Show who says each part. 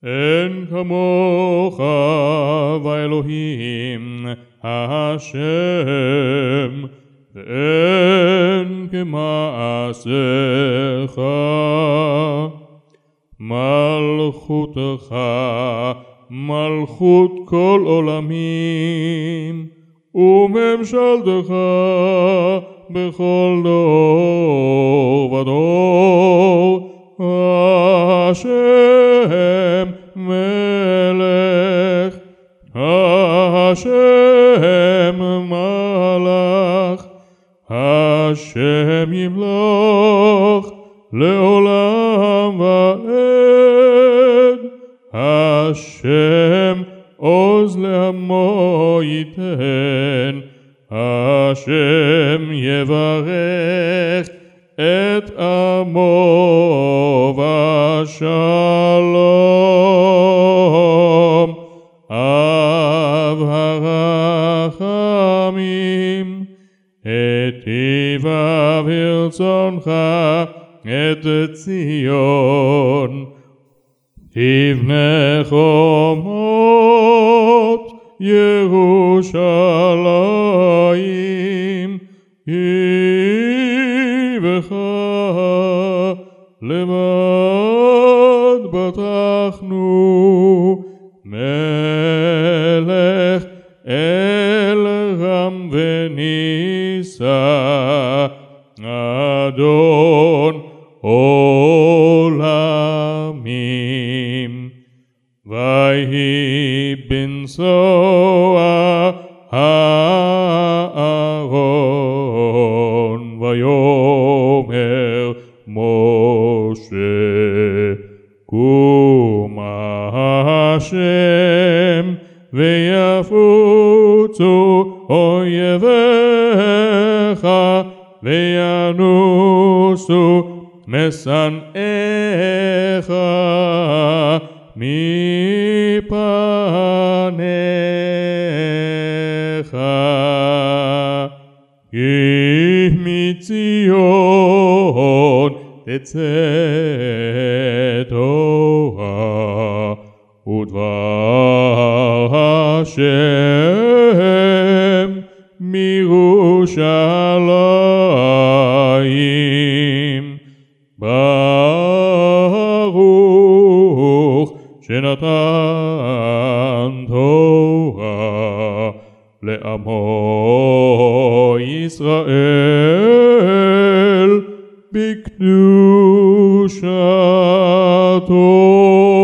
Speaker 1: אין כמוך ואלוהים השם, ואין כמעשיך. מלכותך מלכות כל עולמים, וממשלתך בכל דור ודור. השם מלך, השם מלך, השם ימלוך לעולם ועד. השם עוז לעמו ייתן, השם יברך את עמו בשלום. אב הרחמים, היטיבה ברצונך את ציון, תבנה חומות ירושלים. כי בך לבד בטחנו, מלך אל רם ונישא, אדון עולמים. ויהי בנסוע הארון, ויאמר משה, קום השם ויפוצו אויביך, וינוסו משנאיך מפניך. כי מציון תצא תורה, ודבר השם מירושלים. ברוך שנתן תורה לעמו ישראל בקדושתו.